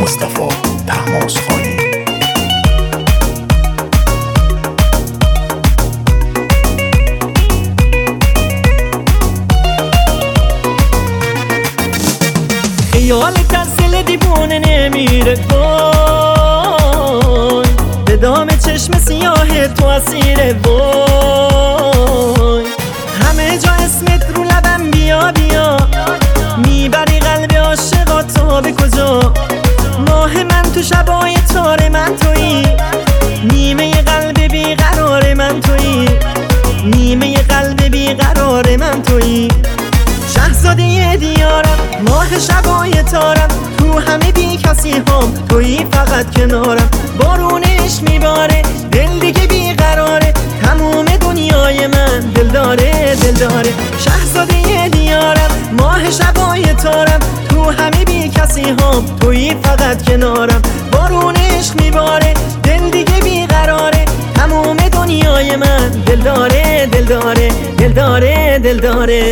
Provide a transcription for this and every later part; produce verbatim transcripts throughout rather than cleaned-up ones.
مصطفی طهماسخانی. خیالت از دل دیوونه نمیره وای، به دام چشم سیاه تو اسیره وای، همه جا اسمت رو لبم بیا بیا، میبری قلب عاشقاتو به کجا؟ ماه من تو شبای تار من تویی، نیمه قلب بیقرار من تویی، نیمه قلب بیقرار من تویی. شهزاده دیارم، ماه شبای تارم، تو همه بی کسی هم تویی فقط کنارم. بارونش میباره دل دیگه بیقراره، تموم دنیای من دل داره دل داره. شهزاده دیارم، ماه شبای تارم، تو همه بی کسی هم تویی فقط کنارم. بارونش میباره دل دیگه بیقراره، تموم دنیای من دل داره دل داره دل داره دل داره.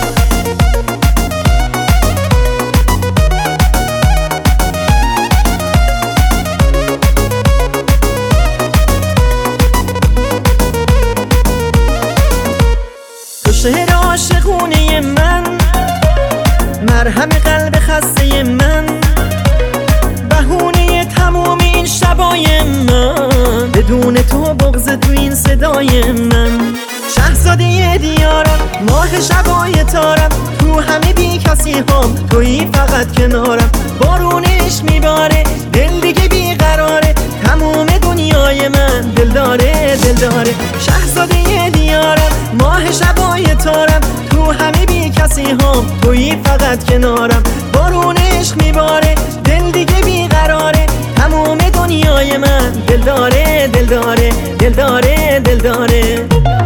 شهر عاشقونه من، مرهم قلب خسته من، بهونه تموم این شبای من، بدون تو بغض تو این صدای من. شهزاده دیارم، ماه شبای تارم، تو همه بی کسی هم تویی فقط کنارم. بارونش میباره دل دیگه بیقراره، تموم دنیای من دل داره دل داره. شهزاده دیارم، ماه شبای تارم، تو همه بی کسی هم تویی فقط کنارم. بارونش میباره دل دیگه بیقراره، تموم دنیای من دل داره دل داره دل داره دل داره.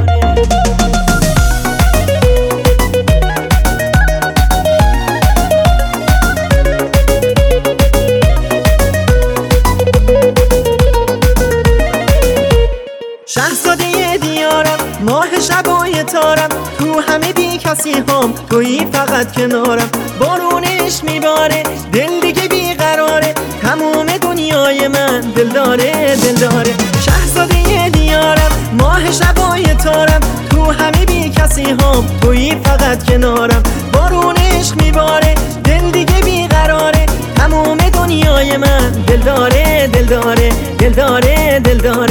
شهزاده دیارم، ماه شبای تارم، تو همه بی کسی هم تویی فقط کنارم. بارونش میباره دل دیگه بیقراره، تموم دنیای من دل داره دل داره. شهزاده دیارم، ماه شبای تارم، تو همه بی کسی هم تویی فقط کنارم. بارونش میباره دل دیگه بیقراره، تموم دنیای من دل داره دل داره دل داره دل داره.